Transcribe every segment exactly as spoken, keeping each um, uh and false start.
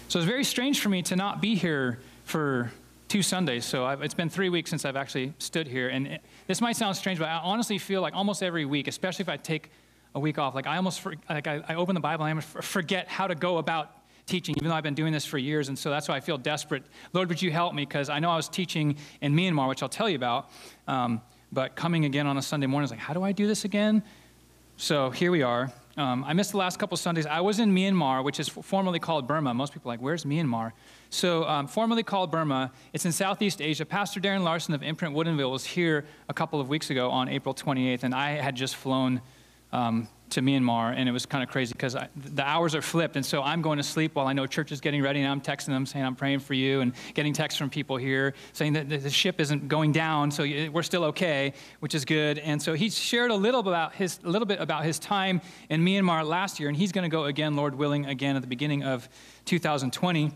So it's very strange for me to not be here for two Sundays. So I've, it's been three weeks since I've actually stood here. And it, this might sound strange, but I honestly feel like almost every week, especially if I take a week off, like I almost, for, like I, I open the Bible and I almost forget how to go about teaching, even though I've been doing this for years. And so that's why I feel desperate. Lord, would you help me? Because I know I was teaching in Myanmar, which I'll tell you about. Um, but coming again on a Sunday morning is like, how do I do this again? So here we are. Um, I missed the last couple Sundays. I was in Myanmar, which is formerly called Burma. Most people are like, where's Myanmar? So um, formerly called Burma. It's in Southeast Asia. Pastor Darren Larson of Imprint Woodinville was here a couple of weeks ago on April twenty-eighth, and I had just flown um, to Myanmar, and it was kind of crazy because the hours are flipped, and so I'm going to sleep while I know church is getting ready, and I'm texting them saying I'm praying for you, and getting texts from people here saying that the ship isn't going down, so we're still okay, which is good. And so he shared a little bit about his, a little bit about his time in Myanmar last year, and he's going to go again, Lord willing, again at the beginning of two thousand twenty.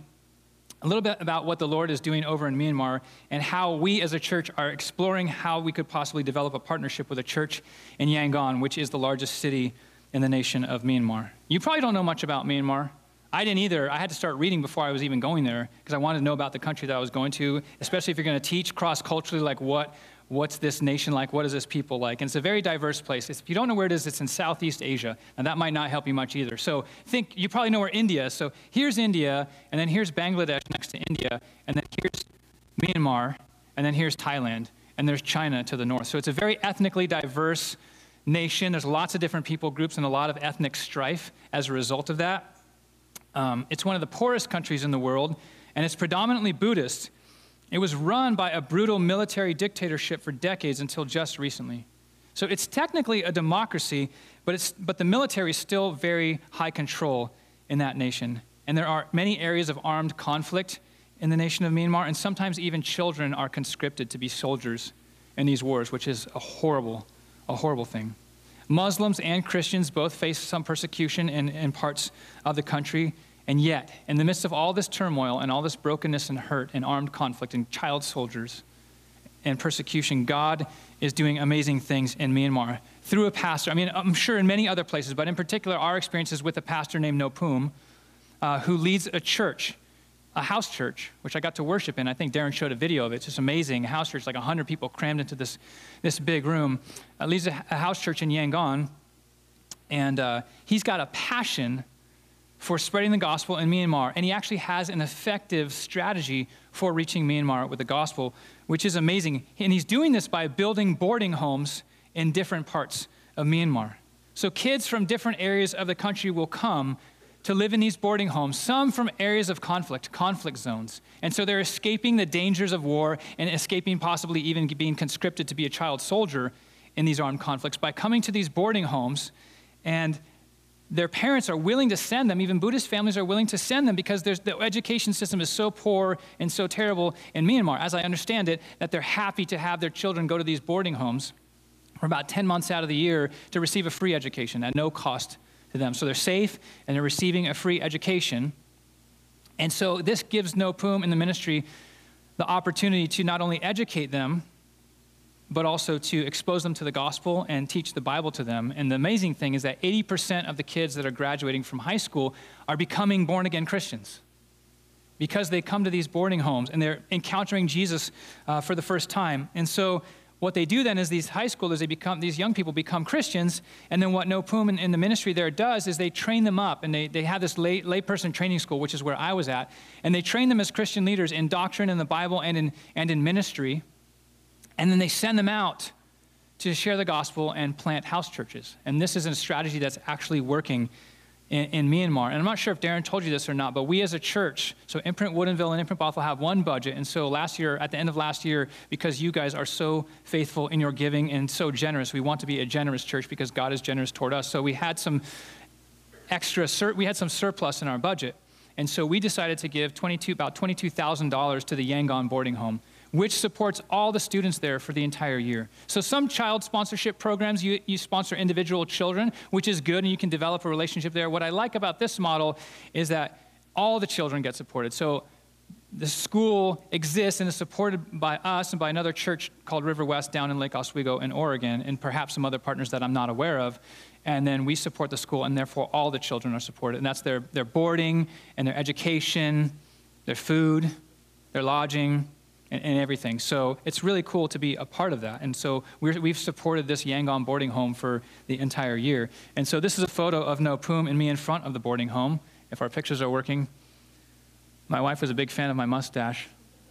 A little bit about what the Lord is doing over in Myanmar and how we as a church are exploring how we could possibly develop a partnership with a church in Yangon, which is the largest city in the nation of Myanmar. You probably don't know much about Myanmar. I didn't either. I had to start reading before I was even going there because I wanted to know about the country that I was going to, especially if you're going to teach cross-culturally, like what, what's this nation like? What is this people like? And it's a very diverse place. If you don't know where it is, it's in Southeast Asia, and that might not help you much either. So think, you probably know where India is. So here's India, and then here's Bangladesh next to India, and then here's Myanmar, and then here's Thailand, and there's China to the north. So it's a very ethnically diverse nation. There's lots of different people groups and a lot of ethnic strife as a result of that. Um, it's one of the poorest countries in the world, and it's predominantly Buddhist. It was run by a brutal military dictatorship for decades until just recently. So it's technically a democracy, but, it's, but the military is still very high control in that nation. And there are many areas of armed conflict in the nation of Myanmar, and sometimes even children are conscripted to be soldiers in these wars, which is a horrible, a horrible thing. Muslims and Christians both face some persecution in, in parts of the country. And yet, in the midst of all this turmoil and all this brokenness and hurt and armed conflict and child soldiers and persecution, God is doing amazing things in Myanmar through a pastor. I mean, I'm sure in many other places, but in particular, our experiences with a pastor named Nopum, uh, who leads a church, a house church, which I got to worship in. I think Darren showed a video of it. It's just amazing. A house church, like one hundred people crammed into this, this big room. Uh, leads a, a house church in Yangon, and uh, he's got a passion for spreading the gospel in Myanmar. And he actually has an effective strategy for reaching Myanmar with the gospel, which is amazing. And he's doing this by building boarding homes in different parts of Myanmar. So kids from different areas of the country will come to live in these boarding homes, some from areas of conflict, conflict zones. And so they're escaping the dangers of war and escaping possibly even being conscripted to be a child soldier in these armed conflicts by coming to these boarding homes, and their parents are willing to send them, even Buddhist families are willing to send them because there's, the education system is so poor and so terrible in Myanmar, as I understand it, that they're happy to have their children go to these boarding homes for about ten months out of the year to receive a free education at no cost to them. So they're safe and they're receiving a free education. And so this gives Nopum in the ministry the opportunity to not only educate them, but also to expose them to the gospel and teach the Bible to them. And the amazing thing is that eighty percent of the kids that are graduating from high school are becoming born-again Christians because they come to these boarding homes and they're encountering Jesus uh, for the first time. And so what they do then is these high schoolers, they become, these young people become Christians, and then what Nopum in, in the ministry there does is they train them up, and they, they have this lay, layperson training school, which is where I was at, and they train them as Christian leaders in doctrine, in the Bible, and in, and in ministry. And then they send them out to share the gospel and plant house churches. And this is a strategy that's actually working in, in Myanmar. And I'm not sure if Darren told you this or not, but we as a church, so Imprint Woodinville and Imprint Bothell have one budget. And so last year, at the end of last year, because you guys are so faithful in your giving and so generous, we want to be a generous church because God is generous toward us. So we had some extra, we had some surplus in our budget. And so we decided to give twenty-two, about twenty-two thousand dollars to the Yangon boarding home, which supports all the students there for the entire year. So some child sponsorship programs, you, you sponsor individual children, which is good, and you can develop a relationship there. What I like about this model is that all the children get supported. So the school exists and is supported by us and by another church called River West down in Lake Oswego in Oregon, and perhaps some other partners that I'm not aware of. and then we support the school, and therefore all the children are supported. And that's their, their boarding and their education, their food, their lodging, and, and everything. So it's really cool to be a part of that. And so we're, we've supported this Yangon boarding home for the entire year. And so this is a photo of No Poom and me in front of the boarding home, if our pictures are working. My wife was a big fan of my mustache.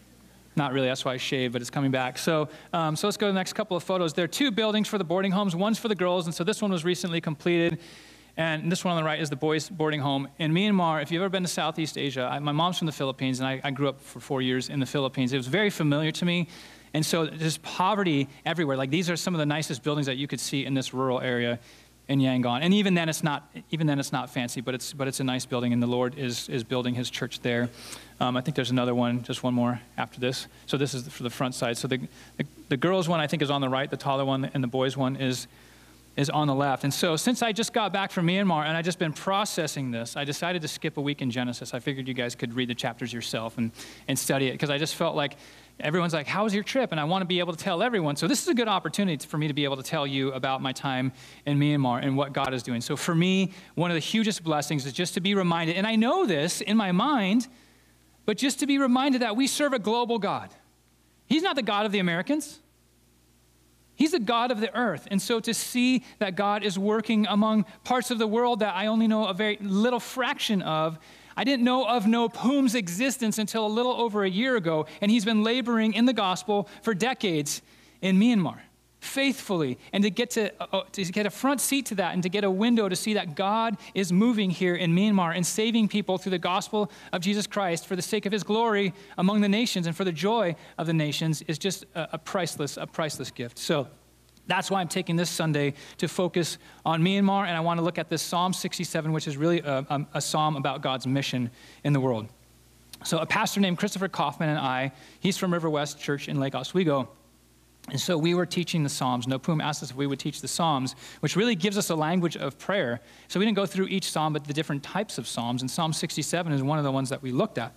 Not really, that's why I shaved, but it's coming back. So, um, so let's go to the next couple of photos. There are two buildings for the boarding homes. One's for the girls, and so this one was recently completed. And this one on the right is the boys' boarding home. In Myanmar, if you've ever been to Southeast Asia, I, my mom's from the Philippines, and I, I grew up for four years in the Philippines. It was very familiar to me. And so there's poverty everywhere. Like, these are some of the nicest buildings that you could see in this rural area in Yangon. And even then it's not, even then it's not fancy, but it's, but it's a nice building, and the Lord is, is building his church there. Um, I think there's another one, just one more after this. So this is for the front side. So the, the, the girls' one, I think, is on the right, the taller one, and the boys' one is, is on the left. And so since I just got back from Myanmar and I've just been processing this, I decided to skip a week in Genesis. I figured you guys could read the chapters yourself and, and study it, because I just felt like everyone's like, how was your trip? And I want to be able to tell everyone. So this is a good opportunity for me to be able to tell you about my time in Myanmar and what God is doing. So for me, one of the hugest blessings is just to be reminded, and I know this in my mind, but just to be reminded that we serve a global God. He's not the God of the Americans. He's the God of the earth. And so to see that God is working among parts of the world that I only know a very little fraction of. I didn't know of No Poom's existence until a little over a year ago, and he's been laboring in the gospel for decades in Myanmar, faithfully. And to get to, uh, to get a front seat to that, and to get a window to see that God is moving here in Myanmar and saving people through the gospel of Jesus Christ for the sake of his glory among the nations and for the joy of the nations, is just a, a priceless, a priceless gift. So that's why I'm taking this Sunday to focus on Myanmar, and I want to look at this Psalm sixty-seven, which is really a, a, a psalm about God's mission in the world. So a pastor named Christopher Kaufman and I, he's from River West Church in Lake Oswego, and so we were teaching the Psalms. No Poom asked us if we would teach the Psalms, which really gives us a language of prayer. So we didn't go through each psalm, but the different types of psalms, and Psalm sixty-seven is one of the ones that we looked at.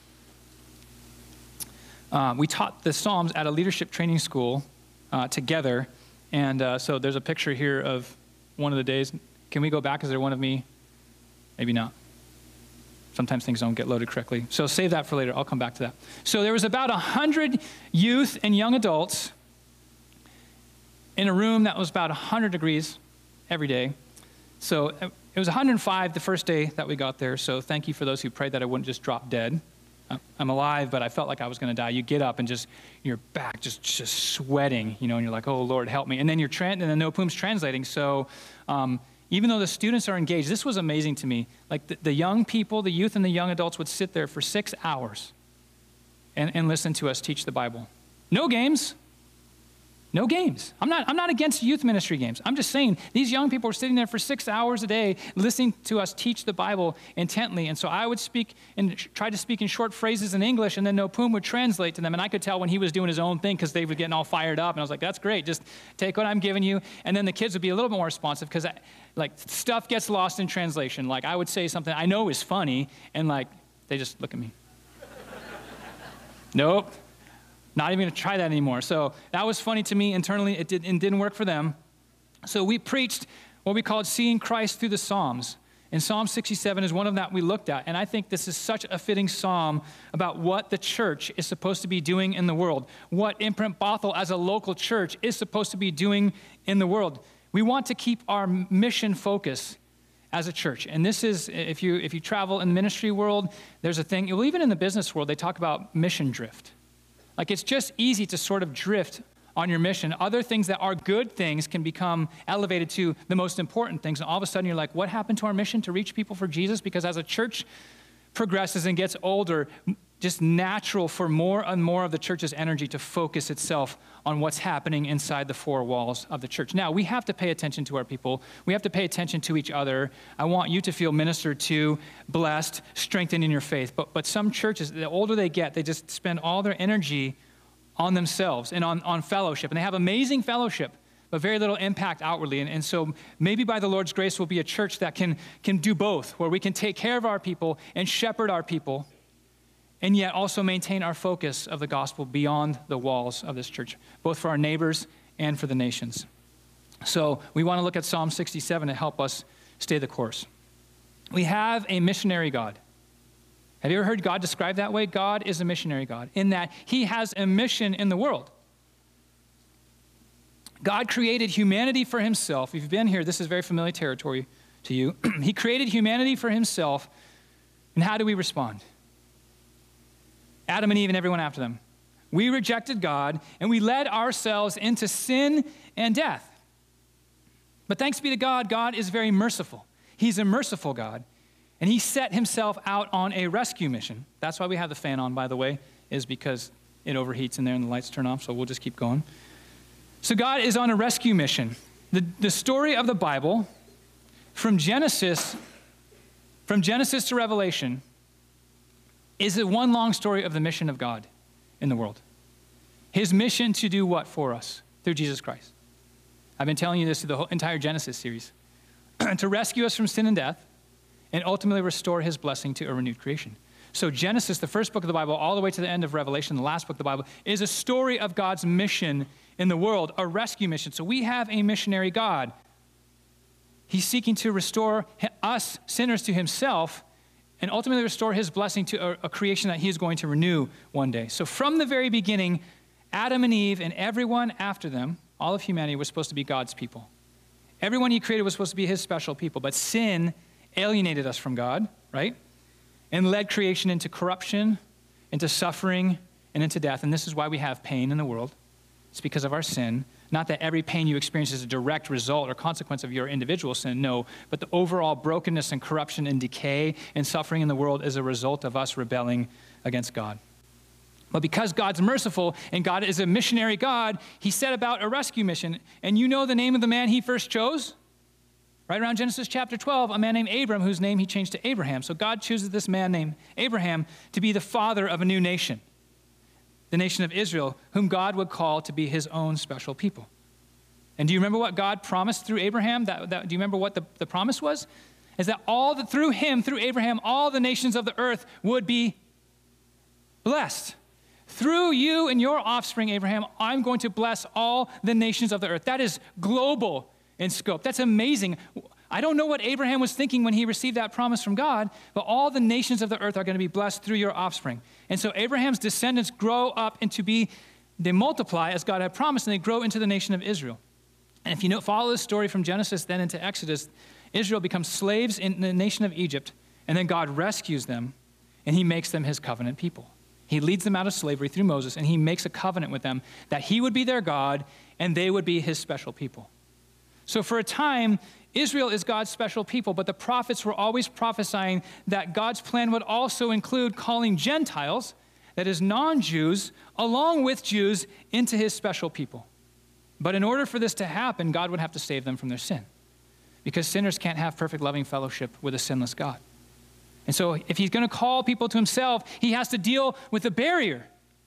Uh, we taught the Psalms at a leadership training school uh, together. And uh, so there's a picture here of one of the days. Can we go back? Is there one of me? Maybe not. Sometimes things don't get loaded correctly. So save that for later. I'll come back to that. So there was about one hundred youth and young adults in a room that was about one hundred degrees every day. So it was one hundred five the first day that we got there. So thank you for those who prayed that I wouldn't just drop dead. I'm alive, but I felt like I was going to die. You get up and just, your back just, just sweating, you know, and you're like, oh, Lord, help me. And then you're, tra- and then No Poom's translating. So um, even though the students are engaged, this was amazing to me. Like the, the young people, the youth and the young adults would sit there for six hours and, and listen to us teach the Bible. No games. No games. I'm not, I'm not against youth ministry games. I'm just saying these young people were sitting there for six hours a day listening to us teach the Bible intently. And so I would speak and try to speak in short phrases in English, and then No Poom would translate to them. And I could tell when he was doing his own thing because they were getting all fired up. And I was like, that's great. Just take what I'm giving you. And then the kids would be a little bit more responsive because like stuff gets lost in translation. Like I would say something I know is funny, and like they just look at me. Nope. Not even going to try that anymore. So that was funny to me internally. It, did, it didn't work for them. So we preached what we called Seeing Christ Through the Psalms. And Psalm sixty-seven is one of that we looked at. And I think this is such a fitting psalm about what the church is supposed to be doing in the world, what Imprint Bothell as a local church is supposed to be doing in the world. We want to keep our mission focus as a church. And this is, if you, if you travel in the ministry world, there's a thing, well, even in the business world, they talk about mission drift. Like it's just easy to sort of drift on your mission. Other things that are good things can become elevated to the most important things. And all of a sudden you're like, what happened to our mission to reach people for Jesus? Because as a church progresses and gets older, just natural for more and more of the church's energy to focus itself on what's happening inside the four walls of the church. Now, we have to pay attention to our people. We have to pay attention to each other. I want you to feel ministered to, blessed, strengthened in your faith. But, but some churches, the older they get, they just spend all their energy on themselves and on, on fellowship. And they have amazing fellowship, but very little impact outwardly. And, and so maybe by the Lord's grace, we'll be a church that can, can do both, where we can take care of our people and shepherd our people, and yet also maintain our focus of the gospel beyond the walls of this church, both for our neighbors and for the nations. So we want to look at Psalm sixty-seven to help us stay the course. We have a missionary God. Have you ever heard God described that way? God is a missionary God in that he has a mission in the world. God created humanity for himself. If you've been here, this is very familiar territory to you. He created humanity for himself. And how do we respond? Adam and Eve and everyone after them. We rejected God and we led ourselves into sin and death. But thanks be to God, God is very merciful. He's a merciful God. And he set himself out on a rescue mission. That's why we have the fan on, by the way, is because it overheats in there and the lights turn off, so we'll just keep going. So God is on a rescue mission. The, the story of the Bible, from Genesis, from Genesis to Revelation, is a one long story of the mission of God in the world. His mission to do what for us? Through Jesus Christ. I've been telling you this through the whole entire Genesis series. To rescue us from sin and death, and ultimately restore his blessing to a renewed creation. So Genesis, the first book of the Bible, all the way to the end of Revelation, the last book of the Bible, is a story of God's mission in the world, a rescue mission. So we have a missionary God. He's seeking to restore us sinners to himself and ultimately restore his blessing to a, a creation that he is going to renew one day. So from the very beginning, Adam and Eve and everyone after them, all of humanity was supposed to be God's people. Everyone he created was supposed to be his special people, but sin alienated us from God, right? And led creation into corruption, into suffering, and into death. And this is why we have pain in the world. It's because of our sin. Not that every pain you experience is a direct result or consequence of your individual sin, no. But the overall brokenness and corruption and decay and suffering in the world is a result of us rebelling against God. But because God's merciful and God is a missionary God, he set about a rescue mission. And you know the name of the man he first chose? Right around Genesis chapter twelve, a man named Abram, whose name he changed to Abraham. So God chooses this man named Abraham to be the father of a new nation, the nation of Israel, whom God would call to be his own special people. And do you remember what God promised through Abraham? That, that, do you remember what the, the promise was? Is that all that through him, through Abraham, all the nations of the earth would be blessed. Through you and your offspring, Abraham, I'm going to bless all the nations of the earth. That is global in scope. That's amazing. I don't know what Abraham was thinking when he received that promise from God, but all the nations of the earth are going to be blessed through your offspring. And so Abraham's descendants grow up into be, they multiply as God had promised, and they grow into the nation of Israel. And if you know, follow this story from Genesis then into Exodus, Israel becomes slaves in the nation of Egypt, and then God rescues them, and he makes them his covenant people. He leads them out of slavery through Moses, and he makes a covenant with them that he would be their God, and they would be his special people. So for a time, Israel is God's special people, but the prophets were always prophesying that God's plan would also include calling Gentiles, that is non-Jews, along with Jews, into his special people. But in order for this to happen, God would have to save them from their sin, because sinners can't have perfect loving fellowship with a sinless God. And so if he's going to call people to himself, he has to deal with the barrier,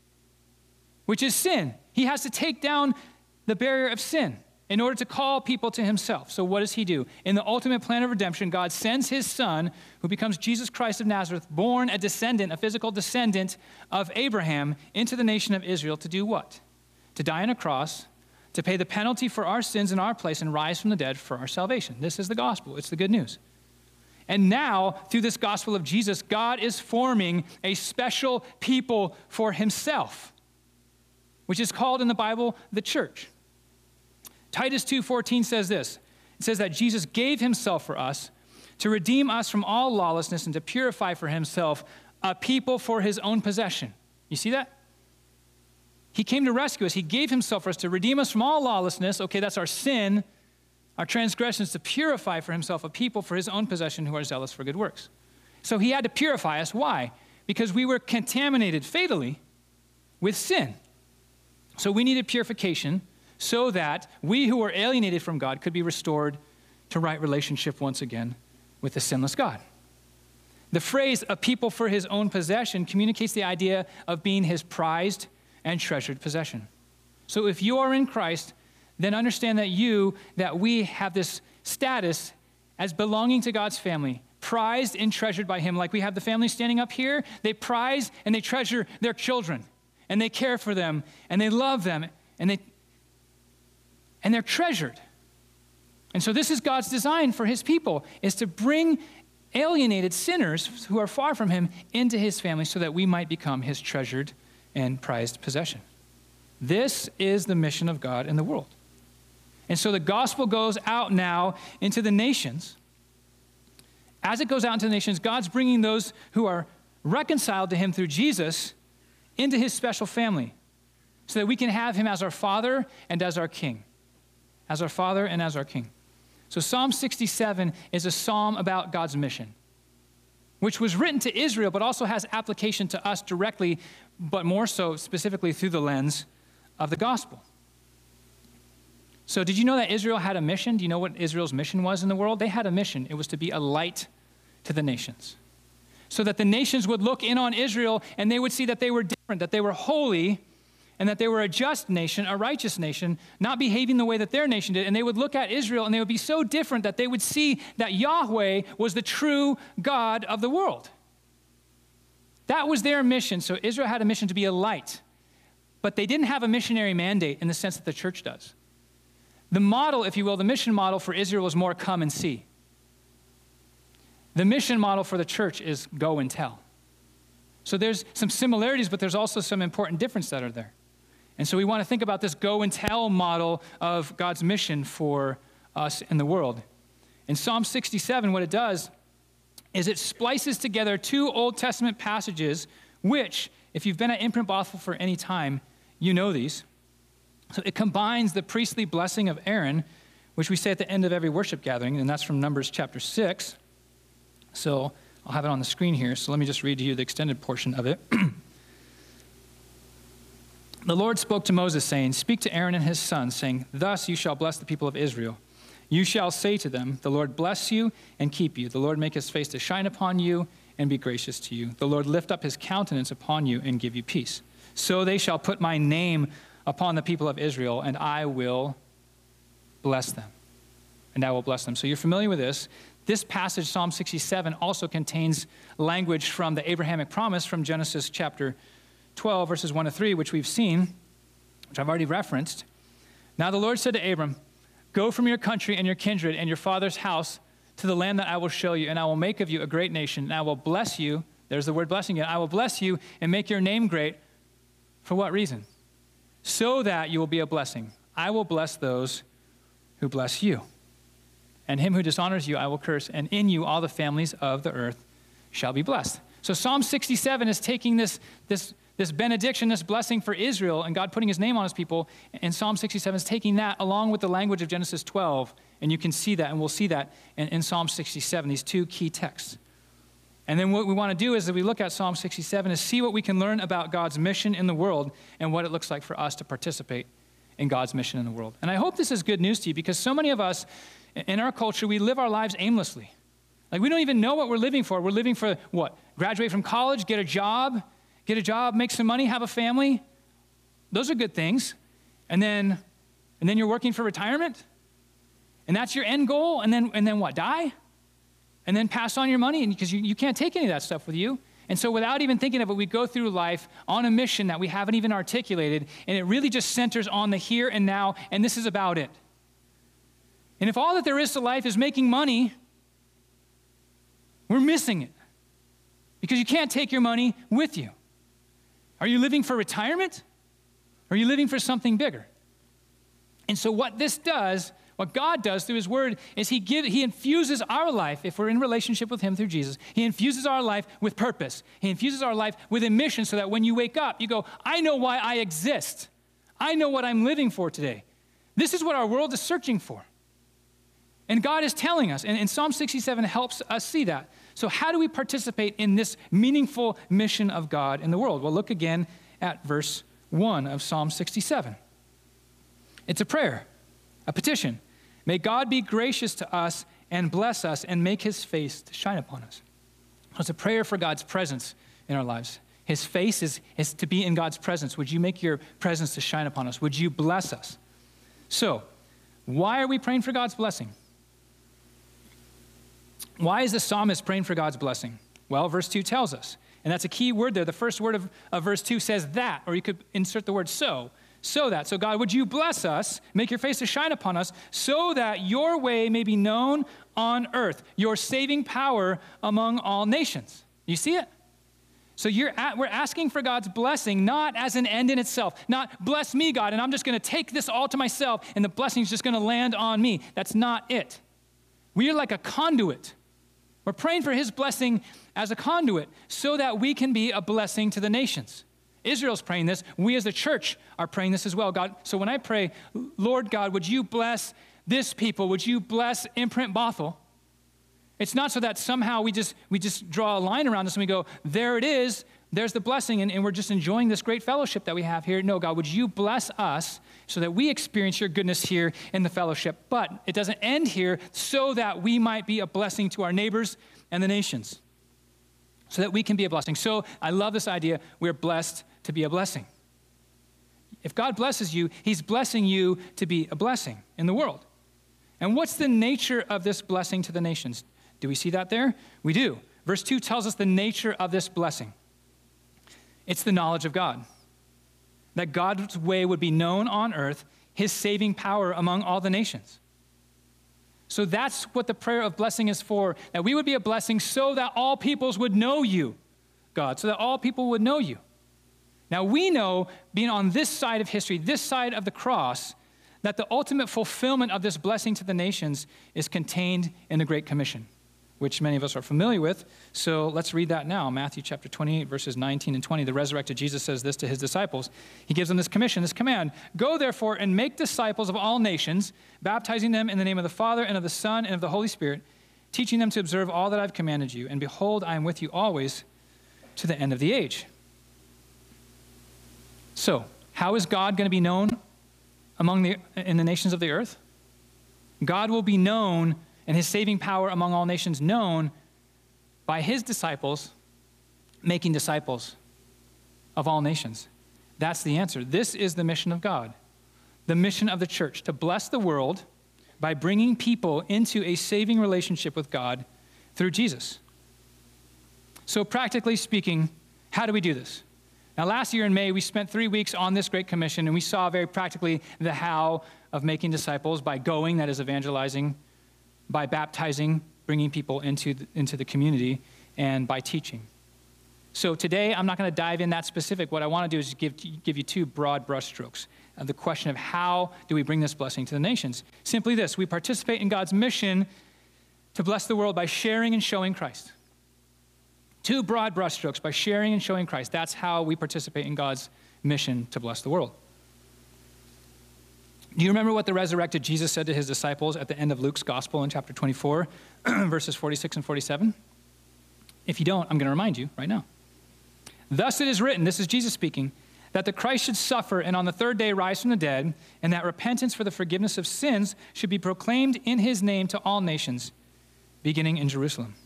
which is sin. He has to take down the barrier of sin in order to call people to himself. So what does he do? In the ultimate plan of redemption, God sends his son, who becomes Jesus Christ of Nazareth, born a descendant, a physical descendant of Abraham, into the nation of Israel to do what? To die on a cross, to pay the penalty for our sins in our place, and rise from the dead for our salvation. This is the gospel. It's the good news. And now, through this gospel of Jesus, God is forming a special people for himself, which is called in the Bible the church. Titus two fourteen says this. It says that Jesus gave himself for us to redeem us from all lawlessness and to purify for himself a people for his own possession. You see that? He came to rescue us. He gave himself for us to redeem us from all lawlessness. Okay, that's our sin, our transgressions, to purify for himself a people for his own possession who are zealous for good works. So he had to purify us. Why? Because we were contaminated fatally with sin. So we needed purification so that we who were alienated from God could be restored to right relationship once again with the sinless God. The phrase, a people for his own possession, communicates the idea of being his prized and treasured possession. So if you are in Christ, then understand that you, that we have this status as belonging to God's family, prized and treasured by him. Like we have the family standing up here, they prize and they treasure their children, and they care for them, and they love them, and they and they're treasured. And so this is God's design for his people, is to bring alienated sinners who are far from him into his family so that we might become his treasured and prized possession. This is the mission of God in the world. And so the gospel goes out now into the nations. As it goes out into the nations, God's bringing those who are reconciled to him through Jesus into his special family so that we can have him as our Father and as our King. As our Father and as our King. So Psalm sixty-seven is a psalm about God's mission, which was written to Israel, but also has application to us directly, but more so specifically through the lens of the gospel. So did you know that Israel had a mission? Do you know what Israel's mission was in the world? They had a mission. It was to be a light to the nations, so that the nations would look in on Israel and they would see that they were different, that they were holy, and that they were a just nation, a righteous nation, not behaving the way that their nation did. And they would look at Israel and they would be so different that they would see that Yahweh was the true God of the world. That was their mission. So Israel had a mission to be a light, but they didn't have a missionary mandate in the sense that the church does. The model, if you will, the mission model for Israel was more come and see. The mission model for the church is go and tell. So there's some similarities, but there's also some important differences that are there. And so we want to think about this go and tell model of God's mission for us in the world. In Psalm sixty-seven, what it does is it splices together two Old Testament passages, which, if you've been at Imprint Bothell for any time, you know these. So it combines the priestly blessing of Aaron, which we say at the end of every worship gathering, and that's from Numbers chapter six. So I'll have it on the screen here, so let me just read to you the extended portion of it. The Lord spoke to Moses, saying, "Speak to Aaron and his sons, saying, Thus you shall bless the people of Israel. You shall say to them, The Lord bless you and keep you. The Lord make his face to shine upon you and be gracious to you. The Lord lift up his countenance upon you and give you peace. So they shall put my name upon the people of Israel, and I will bless them." And I will bless them. So you're familiar with this. This passage, Psalm sixty-seven, also contains language from the Abrahamic promise from Genesis chapter twelve, verses one to three, which we've seen, which I've already referenced. Now the Lord said to Abram, "Go from your country and your kindred and your father's house to the land that I will show you, and I will make of you a great nation, and I will bless you." There's the word blessing again. "I will bless you and make your name great." For what reason? "So that you will be a blessing. I will bless those who bless you. And him who dishonors you I will curse, and in you all the families of the earth shall be blessed." So Psalm sixty-seven is taking this, this, this benediction, this blessing for Israel, and God putting his name on his people, and Psalm sixty-seven is taking that along with the language of Genesis twelve, and you can see that, and we'll see that in, in Psalm sixty-seven, these two key texts. And then what we want to do is that we look at Psalm sixty-seven is see what we can learn about God's mission in the world and what it looks like for us to participate in God's mission in the world. And I hope this is good news to you, because so many of us in our culture, we live our lives aimlessly. Like, we don't even know what we're living for. We're living for what? Graduate from college, get a job, get a job, make some money, have a family. Those are good things. And then, and then you're working for retirement? And that's your end goal? And then, and then what, die? And then pass on your money? Because you, you can't take any of that stuff with you. And so without even thinking of it, we go through life on a mission that we haven't even articulated, and it really just centers on the here and now, and this is about it. And if all that there is to life is making money, we're missing it, because you can't take your money with you. Are you living for retirement? Or are you living for something bigger? And so what this does, what God does through his word, is he give, he infuses our life, if we're in relationship with him through Jesus, he infuses our life with purpose. He infuses our life with a mission, so that when you wake up, you go, I know why I exist. I know what I'm living for today. This is what our world is searching for. And God is telling us, and, and Psalm sixty-seven helps us see that. So how do we participate in this meaningful mission of God in the world? Well, look again at verse one of Psalm sixty-seven. It's a prayer, a petition. May God be gracious to us and bless us and make his face to shine upon us. It's a prayer for God's presence in our lives. His face is, is to be in God's presence. Would you make your presence to shine upon us? Would you bless us? So, why are we praying for God's blessing? Why is the psalmist praying for God's blessing? Well, verse two tells us, and that's a key word there. The first word of, of verse two says that, or you could insert the word so. So that, so God, would you bless us, make your face to shine upon us, so that your way may be known on earth, your saving power among all nations. You see it? So you're at, we're asking for God's blessing, not as an end in itself, not bless me, God, and I'm just going to take this all to myself, and the blessing's just going to land on me. That's not it. We are like a conduit. We're praying for his blessing as a conduit so that we can be a blessing to the nations. Israel's praying this. We as the church are praying this as well, God. So when I pray, Lord God, would you bless this people? Would you bless Imprint Bothell? It's not so that somehow we just we just draw a line around this and we go, there it is, there's the blessing, and, and we're just enjoying this great fellowship that we have here. No, God, would you bless us so that we experience your goodness here in the fellowship? But it doesn't end here, so that we might be a blessing to our neighbors and the nations, so that we can be a blessing. So I love this idea. We're blessed to be a blessing. If God blesses you, he's blessing you to be a blessing in the world. And what's the nature of this blessing to the nations? Do we see that there? We do. Verse two tells us the nature of this blessing. It's the knowledge of God. That God's way would be known on earth, his saving power among all the nations. So that's what the prayer of blessing is for, that we would be a blessing so that all peoples would know you, God, so that all people would know you. Now we know, being on this side of history, this side of the cross, that the ultimate fulfillment of this blessing to the nations is contained in the Great Commission, which many of us are familiar with. So let's read that now. Matthew chapter twenty-eight, verses nineteen and twenty. The resurrected Jesus says this to his disciples. He gives them this commission, this command. Go therefore and make disciples of all nations, baptizing them in the name of the Father and of the Son and of the Holy Spirit, teaching them to observe all that I've commanded you. And behold, I am with you always to the end of the age. So, how is God going to be known among the in the nations of the earth? God will be known, and his saving power among all nations known, by his disciples making disciples of all nations. That's the answer. This is the mission of God, the mission of the church, to bless the world by bringing people into a saving relationship with God through Jesus. So practically speaking, how do we do this? Now, last year in May, we spent three weeks on this Great Commission, and we saw very practically the how of making disciples by going, that is evangelizing, by baptizing, bringing people into the, into the community, and by teaching. So today, I'm not going to dive in that specific. What I want to do is give, give you two broad brushstrokes of the question of how do we bring this blessing to the nations. Simply this: we participate in God's mission to bless the world by sharing and showing Christ. Two broad brushstrokes: by sharing and showing Christ. That's how we participate in God's mission to bless the world. Do you remember what the resurrected Jesus said to his disciples at the end of Luke's gospel in chapter twenty-four, verses forty-six and forty-seven? If you don't, I'm going to remind you right now. Thus it is written, this is Jesus speaking, that the Christ should suffer and on the third day rise from the dead, and that repentance for the forgiveness of sins should be proclaimed in his name to all nations, beginning in Jerusalem.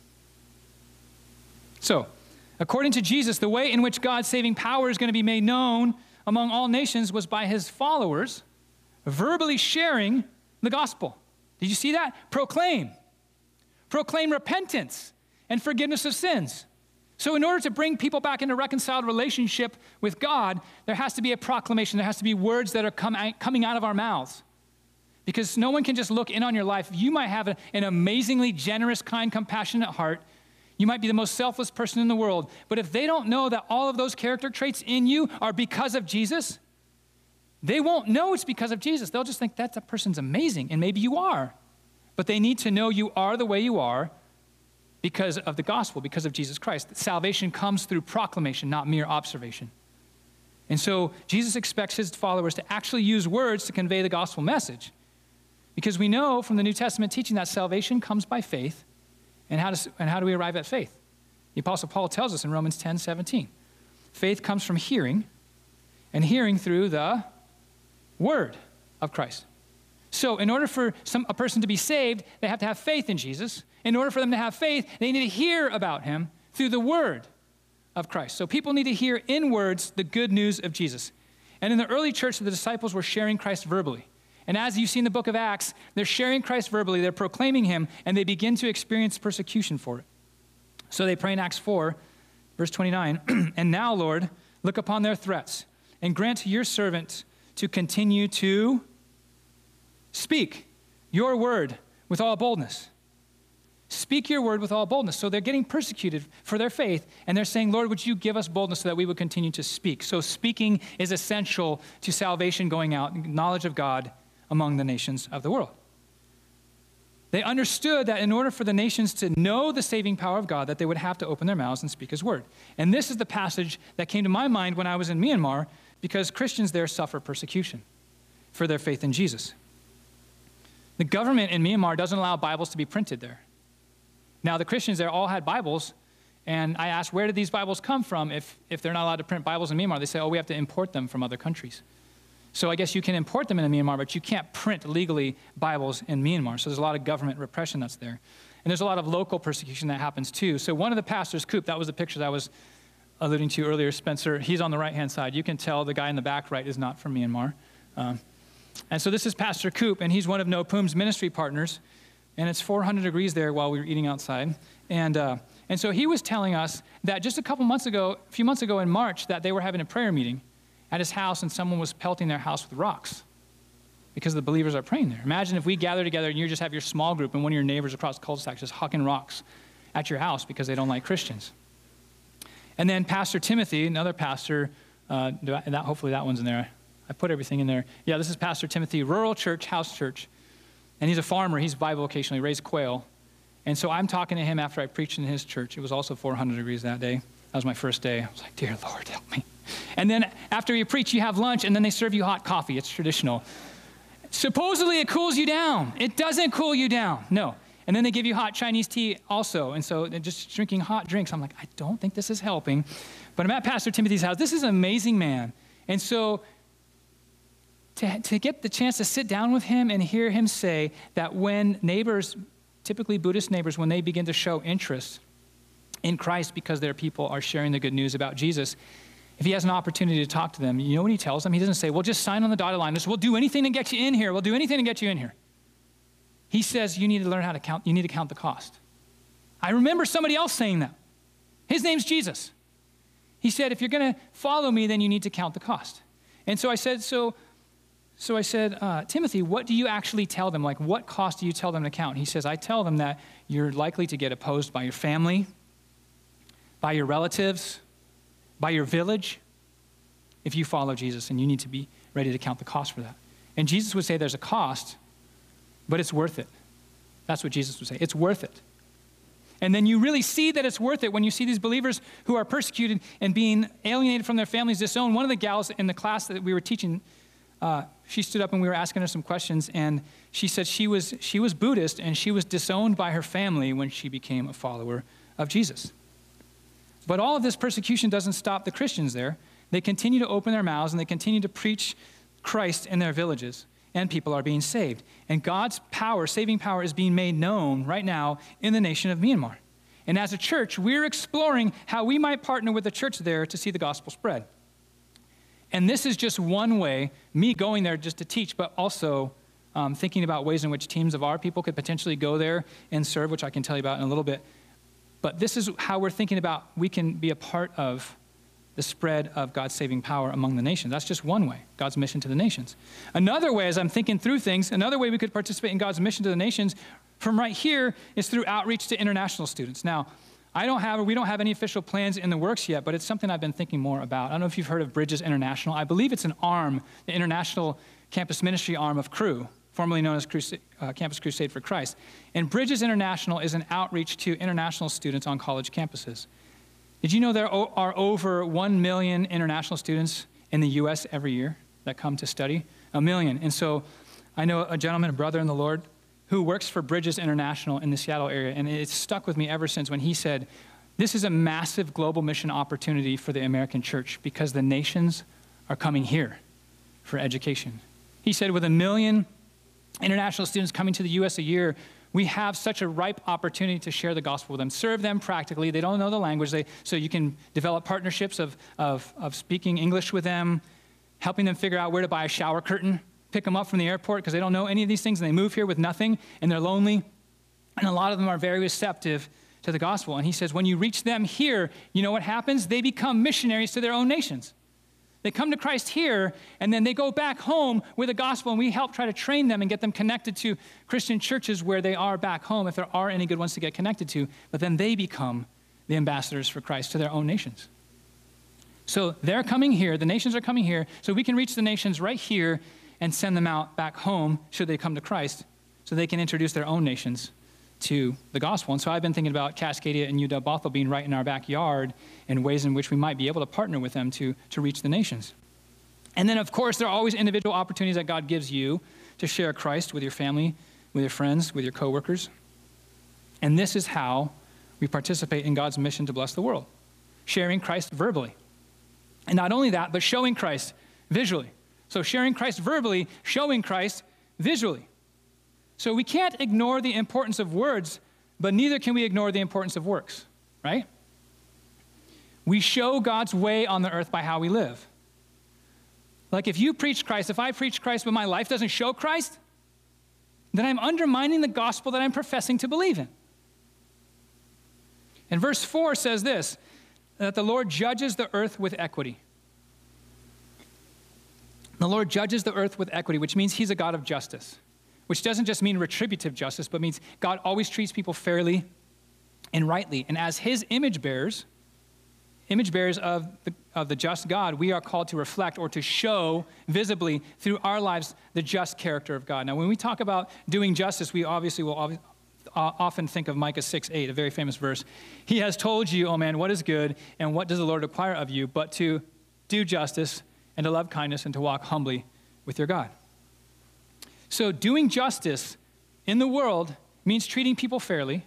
So, according to Jesus, the way in which God's saving power is going to be made known among all nations was by his followers verbally sharing the gospel. Did you see that? Proclaim. Proclaim repentance and forgiveness of sins. So in order to bring people back into reconciled relationship with God, there has to be a proclamation. There has to be words that are come, coming out of our mouths. Because no one can just look in on your life. You might have a, an amazingly generous, kind, compassionate heart. You might be the most selfless person in the world. But if they don't know that all of those character traits in you are because of Jesus, they won't know it's because of Jesus. They'll just think that that person's amazing, and maybe you are. But they need to know you are the way you are because of the gospel, because of Jesus Christ. Salvation comes through proclamation, not mere observation. And so Jesus expects his followers to actually use words to convey the gospel message. Because we know from the New Testament teaching that salvation comes by faith. And how, does, and how do we arrive at faith? The Apostle Paul tells us in Romans ten seventeen. Faith comes from hearing, and hearing through the word of Christ. So in order for some, a person to be saved, they have to have faith in Jesus. In order for them to have faith, they need to hear about him through the word of Christ. So people need to hear in words the good news of Jesus. And in the early church, the disciples were sharing Christ verbally. And as you see in the book of Acts, they're sharing Christ verbally, they're proclaiming him, and they begin to experience persecution for it. So they pray in Acts four, verse twenty-nine, and now, Lord, look upon their threats, and grant to your servant to continue to speak your word with all boldness. Speak your word with all boldness. So they're getting persecuted for their faith, and they're saying, Lord, would you give us boldness so that we would continue to speak? So speaking is essential to salvation going out, knowledge of God among the nations of the world. They understood that in order for the nations to know the saving power of God, that they would have to open their mouths and speak his word. And this is the passage that came to my mind when I was in Myanmar, because Christians there suffer persecution for their faith in Jesus. The government in Myanmar doesn't allow Bibles to be printed there. Now, the Christians there all had Bibles, and I asked, where did these Bibles come from if, if they're not allowed to print Bibles in Myanmar? They say, oh, we have to import them from other countries. So I guess you can import them into Myanmar, but you can't print legally Bibles in Myanmar. So there's a lot of government repression that's there. And there's a lot of local persecution that happens too. So one of the pastors, Coop, that was the picture that I was alluding to earlier, Spencer, he's on the right-hand side. You can tell the guy in the back right is not from Myanmar. Um, and so this is Pastor Coop, and he's one of Nopum's ministry partners. And it's four hundred degrees there while we were eating outside. And, uh, and so he was telling us that just a couple months ago, a few months ago in March, that they were having a prayer meeting at his house, and someone was pelting their house with rocks because the believers are praying there. Imagine if we gather together and you just have your small group and one of your neighbors across the cul-de-sac just hucking rocks at your house because they don't like Christians. And then Pastor Timothy, another pastor, uh, that, hopefully that one's in there. I put everything in there. Yeah, this is Pastor Timothy, Rural Church, House Church. And he's a farmer. He's bivocational. He raised quail. And so I'm talking to him after I preached in his church. It was also four hundred degrees that day. That was my first day. I was like, dear Lord, help me. And then after you preach, you have lunch, and then they serve you hot coffee. It's traditional. Supposedly, it cools you down. It doesn't cool you down. No. And then they give you hot Chinese tea also. And so they're just drinking hot drinks. I'm like, I don't think this is helping. But I'm at Pastor Timothy's house. This is an amazing man. And so to, to get the chance to sit down with him and hear him say that when neighbors, typically Buddhist neighbors, when they begin to show interest in Christ because their people are sharing the good news about Jesus, if he has an opportunity to talk to them, you know what he tells them? He doesn't say, well, just sign on the dotted line. Just, we'll do anything to get you in here. We'll do anything to get you in here. He says, you need to learn how to count. You need to count the cost. I remember somebody else saying that. His name's Jesus. He said, if you're going to follow me, then you need to count the cost. And so I said, so, so I said, uh, Timothy, what do you actually tell them? Like, what cost do you tell them to count? He says, I tell them that you're likely to get opposed by your family, by your relatives, by your village, if you follow Jesus, and you need to be ready to count the cost for that. And Jesus would say there's a cost, but it's worth it. That's what Jesus would say. It's worth it. And then you really see that it's worth it when you see these believers who are persecuted and being alienated from their families, disowned. One of the gals in the class that we were teaching, uh, she stood up and we were asking her some questions, and she said she was, she was Buddhist and she was disowned by her family when she became a follower of Jesus. But all of this persecution doesn't stop the Christians there. They continue to open their mouths and they continue to preach Christ in their villages, and people are being saved. And God's power, saving power, is being made known right now in the nation of Myanmar. And as a church, we're exploring how we might partner with the church there to see the gospel spread. And this is just one way, me going there just to teach, but also um, thinking about ways in which teams of our people could potentially go there and serve, which I can tell you about in a little bit. But this is how we're thinking about we can be a part of the spread of God's saving power among the nations. That's just one way, God's mission to the nations. Another way, as I'm thinking through things, another way we could participate in God's mission to the nations from right here is through outreach to international students. Now, I don't have, or we don't have any official plans in the works yet, but it's something I've been thinking more about. I don't know if you've heard of Bridges International. I believe it's an arm, the international campus ministry arm of Cru, formerly known as Crusade, uh, Campus Crusade for Christ. And Bridges International is an outreach to international students on college campuses. Did you know there are over one million international students in the U S every year that come to study? A million. And so I know a gentleman, a brother in the Lord, who works for Bridges International in the Seattle area, and it's stuck with me ever since when he said, this is a massive global mission opportunity for the American church because the nations are coming here for education. He said with a million international students coming to the U S a year, we have such a ripe opportunity to share the gospel with them, serve them practically. They don't know the language, they, so you can develop partnerships of, of, of speaking English with them, helping them figure out where to buy a shower curtain, pick them up from the airport because they don't know any of these things, and they move here with nothing, and they're lonely, and a lot of them are very receptive to the gospel. And he says, when you reach them here, you know what happens? They become missionaries to their own nations. They come to Christ here, and then they go back home with the gospel, and we help try to train them and get them connected to Christian churches where they are back home, if there are any good ones to get connected to. But then they become the ambassadors for Christ to their own nations. So they're coming here, the nations are coming here, so we can reach the nations right here and send them out back home should they come to Christ, so they can introduce their own nations to the gospel. And so I've been thinking about Cascadia and U W-Bothell being right in our backyard and ways in which we might be able to partner with them to, to reach the nations. And then, of course, there are always individual opportunities that God gives you to share Christ with your family, with your friends, with your coworkers. And this is how we participate in God's mission to bless the world, sharing Christ verbally. And not only that, but showing Christ visually. So sharing Christ verbally, showing Christ visually. So we can't ignore the importance of words, but neither can we ignore the importance of works, right? We show God's way on the earth by how we live. Like if you preach Christ, if I preach Christ but my life doesn't show Christ, then I'm undermining the gospel that I'm professing to believe in. And verse four says this, that the Lord judges the earth with equity. The Lord judges the earth with equity, which means he's a God of justice, which doesn't just mean retributive justice, but means God always treats people fairly and rightly. And as his image bearers, image bearers of the, of the just God, we are called to reflect or to show visibly through our lives the just character of God. Now, when we talk about doing justice, we obviously will obviously often think of Micah six eight, a very famous verse. He has told you, oh man, what is good, and what does the Lord require of you, but to do justice and to love kindness and to walk humbly with your God. So doing justice in the world means treating people fairly,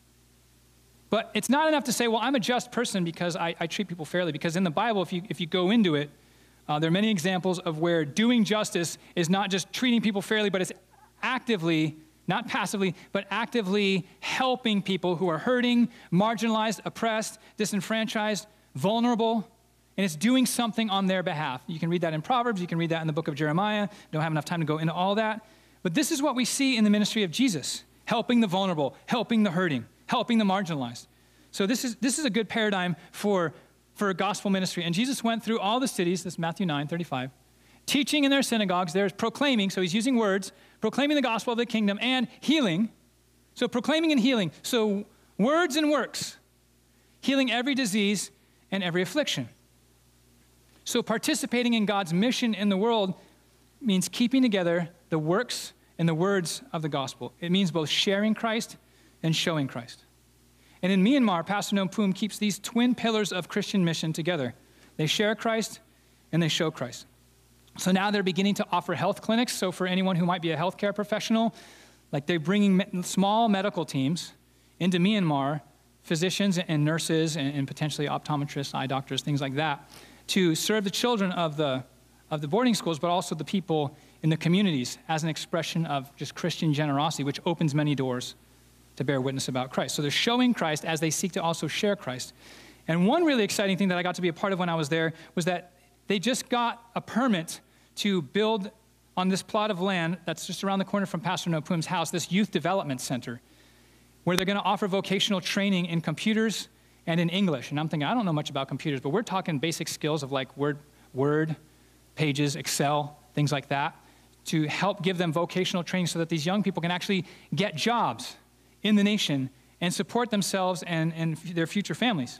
but it's not enough to say, well, I'm a just person because I, I treat people fairly, because in the Bible, if you, if you go into it, uh, there are many examples of where doing justice is not just treating people fairly, but it's actively, not passively, but actively helping people who are hurting, marginalized, oppressed, disenfranchised, vulnerable, and it's doing something on their behalf. You can read that in Proverbs. You can read that in the book of Jeremiah. Don't have enough time to go into all that. But this is what we see in the ministry of Jesus, helping the vulnerable, helping the hurting, helping the marginalized. So this is, this is a good paradigm for, for a gospel ministry. And Jesus went through all the cities, this is Matthew nine thirty-five, teaching in their synagogues. There's proclaiming, so he's using words, proclaiming the gospel of the kingdom and healing. So proclaiming and healing. So words and works, healing every disease and every affliction. So participating in God's mission in the world means keeping together the works and the words of the gospel. It means both sharing Christ and showing Christ. And in Myanmar, Pastor Nopum keeps these twin pillars of Christian mission together. They share Christ and they show Christ. So now they're beginning to offer health clinics. So for anyone who might be a healthcare professional, like they're bringing small medical teams into Myanmar, physicians and nurses and, and potentially optometrists, eye doctors, things like that, to serve the children of the, of the boarding schools, but also the people in the communities as an expression of just Christian generosity, which opens many doors to bear witness about Christ. So they're showing Christ as they seek to also share Christ. And one really exciting thing that I got to be a part of when I was there was that they just got a permit to build on this plot of land that's just around the corner from Pastor Nopum's house, this youth development center, where they're going to offer vocational training in computers and in English. And I'm thinking, I don't know much about computers, but we're talking basic skills of like Word, Word, Pages, Excel, things like that, to help give them vocational training so that these young people can actually get jobs in the nation and support themselves and, and their future families.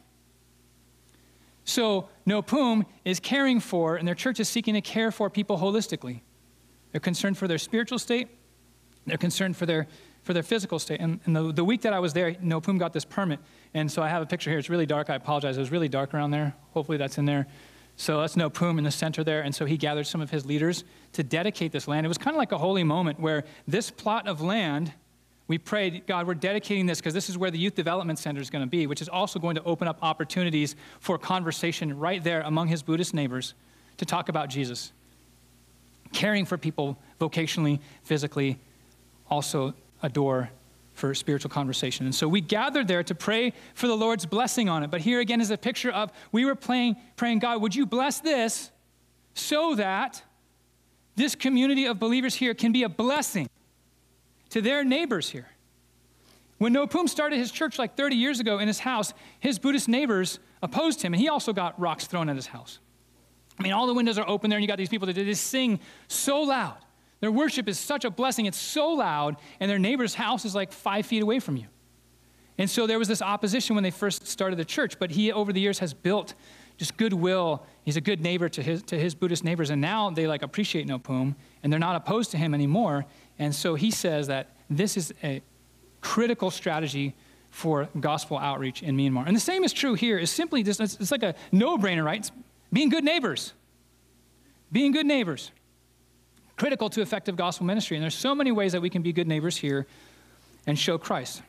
So Nopum is caring for, and their church is seeking to care for people holistically. They're concerned for their spiritual state. They're concerned for their for their physical state. And, and the, the week that I was there, Nopum got this permit. And so I have a picture here. It's really dark. I apologize. It was really dark around there. Hopefully that's in there. So that's Nopum in the center there. And so he gathered some of his leaders to dedicate this land. It was kind of like a holy moment where this plot of land, we prayed, God, we're dedicating this because this is where the Youth Development Center is going to be, which is also going to open up opportunities for conversation right there among his Buddhist neighbors to talk about Jesus. Caring for people vocationally, physically, also a door for spiritual conversation. And so we gathered there to pray for the Lord's blessing on it. But here again is a picture of, we were praying, praying, God, would you bless this so that this community of believers here can be a blessing to their neighbors here. When Nopum started his church like thirty years ago in his house, his Buddhist neighbors opposed him, and he also got rocks thrown at his house. I mean, all the windows are open there, and you got these people that just sing so loud. Their worship is such a blessing. It's so loud, and their neighbor's house is like five feet away from you. And so there was this opposition when they first started the church, but he, over the years, has built just goodwill. He's a good neighbor to his, to his Buddhist neighbors, and now they like appreciate Nopum, and they're not opposed to him anymore. And so he says that this is a critical strategy for gospel outreach in Myanmar. And the same is true here. It's simply just, it's, it's like a no-brainer, right? It's being good neighbors. Being good neighbors. Critical to effective gospel ministry. And there's so many ways that we can be good neighbors here and show Christ.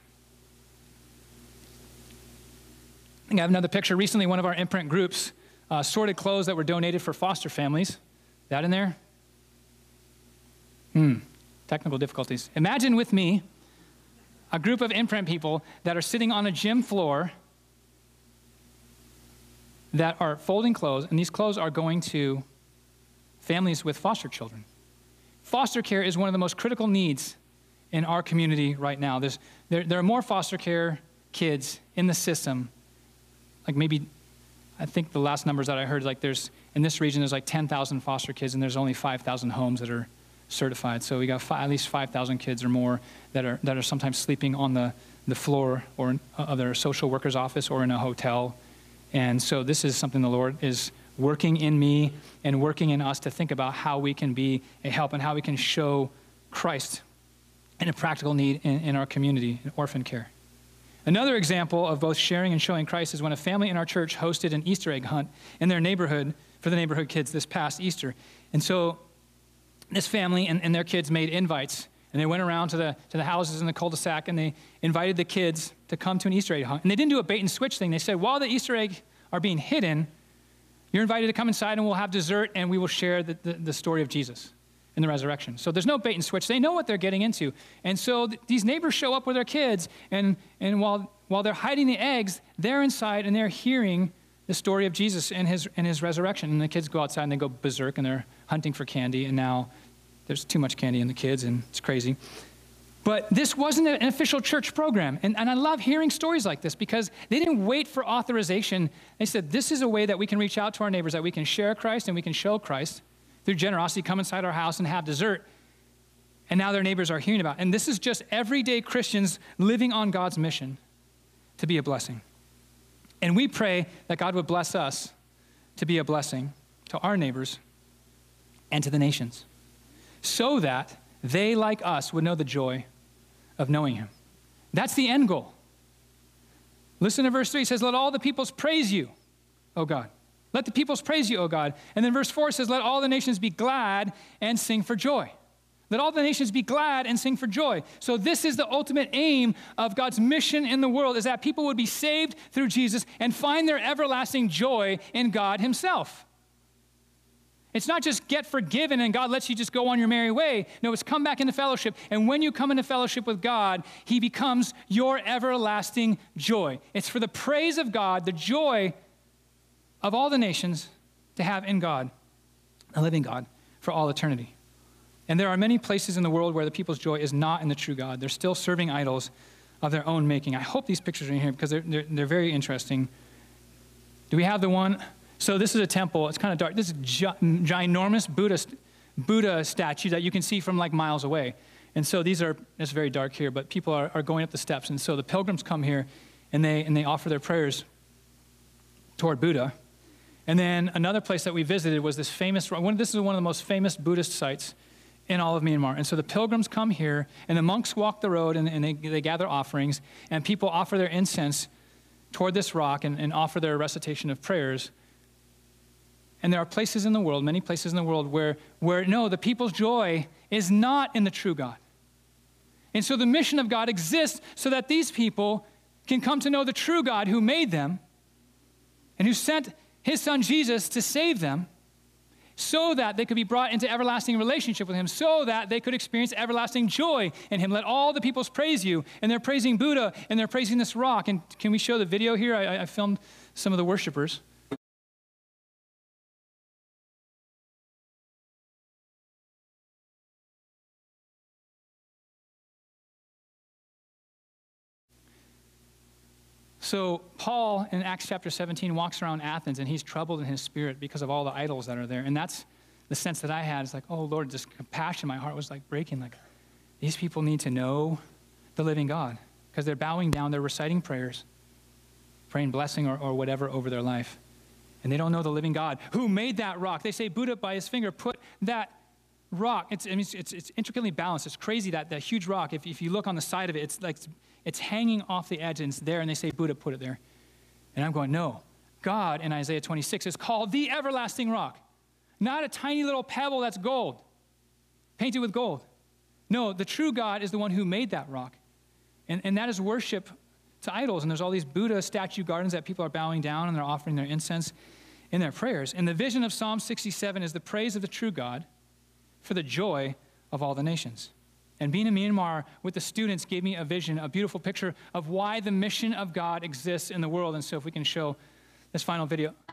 I have another picture. Recently, one of our imprint groups uh, sorted clothes that were donated for foster families. That in there? Hmm. Technical difficulties. Imagine with me a group of imprint people that are sitting on a gym floor that are folding clothes, and these clothes are going to families with foster children. Foster care is one of the most critical needs in our community right now. There's, there, there are more foster care kids in the system. Like maybe, I think the last numbers that I heard, like there's, in this region, there's like ten thousand foster kids, and there's only five thousand homes that are certified. So we got five, at least five thousand kids or more that are, that are sometimes sleeping on the, the floor or in, uh, of their social worker's office or in a hotel. And so this is something the Lord is working in me and working in us to think about how we can be a help and how we can show Christ in a practical need in, in our community, in orphan care. Another example of both sharing and showing Christ is when a family in our church hosted an Easter egg hunt in their neighborhood for the neighborhood kids this past Easter. And so this family and, and their kids made invites, and they went around to the, to the houses in the cul-de-sac, and they invited the kids to come to an Easter egg hunt. And they didn't do a bait and switch thing. They said, while the Easter eggs are being hidden, you're invited to come inside, and we'll have dessert, and we will share the, the, the story of Jesus and the resurrection. So there's no bait and switch. They know what they're getting into. And so th- these neighbors show up with their kids, and, and while, while they're hiding the eggs, they're inside, and they're hearing the story of Jesus and his, and his resurrection. And the kids go outside, and they go berserk, and they're hunting for candy, and now there's too much candy in the kids, and it's crazy. But this wasn't an official church program. And, and I love hearing stories like this because they didn't wait for authorization. They said, this is a way that we can reach out to our neighbors, that we can share Christ and we can show Christ through generosity, come inside our house and have dessert. And now their neighbors are hearing about it. And this is just everyday Christians living on God's mission to be a blessing. And we pray that God would bless us to be a blessing to our neighbors and to the nations, so that they, like us, would know the joy of knowing him. That's the end goal. Listen to verse three. It says, let all the peoples praise you, O God. Let the peoples praise you, O God. And then verse four says, let all the nations be glad and sing for joy. Let all the nations be glad and sing for joy. So this is the ultimate aim of God's mission in the world, is that people would be saved through Jesus and find their everlasting joy in God himself. It's not just get forgiven and God lets you just go on your merry way. No, it's come back into fellowship. And when you come into fellowship with God, he becomes your everlasting joy. It's for the praise of God, the joy of all the nations to have in God, a living God, for all eternity. And there are many places in the world where the people's joy is not in the true God. They're still serving idols of their own making. I hope these pictures are in here because they're, they're, they're very interesting. Do we have the one? So this is a temple. It's kind of dark. This is gi- ginormous Buddha, Buddha statue that you can see from like miles away. And so these are, it's very dark here, but people are, are going up the steps. And so the pilgrims come here and they, and they offer their prayers toward Buddha. And then another place that we visited was this famous, one, this is one of the most famous Buddhist sites in all of Myanmar. And so the pilgrims come here and the monks walk the road and, and they, they gather offerings and people offer their incense toward this rock and, and offer their recitation of prayers. And there are places in the world, many places in the world, where, where no, the people's joy is not in the true God. And so the mission of God exists so that these people can come to know the true God who made them and who sent his son Jesus to save them so that they could be brought into everlasting relationship with him, so that they could experience everlasting joy in him. Let all the peoples praise you. And they're praising Buddha, and they're praising this rock. And can we show the video here? I, I filmed some of the worshipers. So Paul in Acts chapter seventeen walks around Athens, and he's troubled in his spirit because of all the idols that are there. And that's the sense that I had. It's like, oh, Lord, this compassion, my heart was like breaking. Like, these people need to know the living God because they're bowing down, they're reciting prayers, praying blessing or, or whatever over their life. And they don't know the living God who made that rock. They say, Buddha by his finger put that rock. It's, I mean, it's, it's intricately balanced. It's crazy, that, that huge rock. If, if you look on the side of it, it's like it's hanging off the edge, and it's there, and they say, Buddha put it there. And I'm going, no. God in Isaiah twenty-six is called the everlasting rock. Not a tiny little pebble that's gold, painted with gold. No, the true God is the one who made that rock. And, and that is worship to idols. And there's all these Buddha statue gardens that people are bowing down, and they're offering their incense in their prayers. And the vision of Psalm sixty-seven is the praise of the true God for the joy of all the nations. And being in Myanmar with the students gave me a vision, a beautiful picture of why the mission of God exists in the world. And so if we can show this final video.